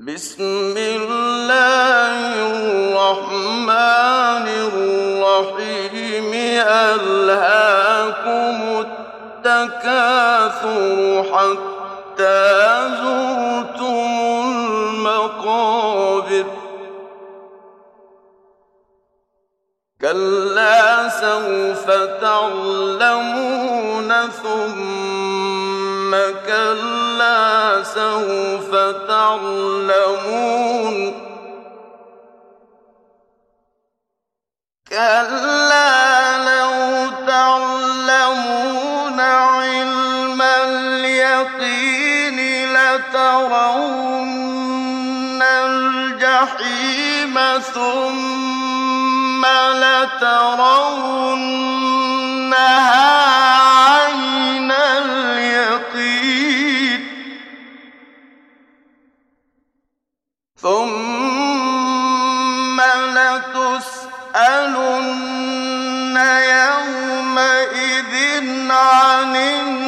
بسم الله الرحمن الرحيم ألهاكم التكاثر حتى زرتم المقابر كلا سوف تعلمون ثم كلا سوف تعلمون كلا لو تعلمون علم اليقين لترون الجحيم ثم لترونها عين اليقين ثم لتسألن يومئذ عن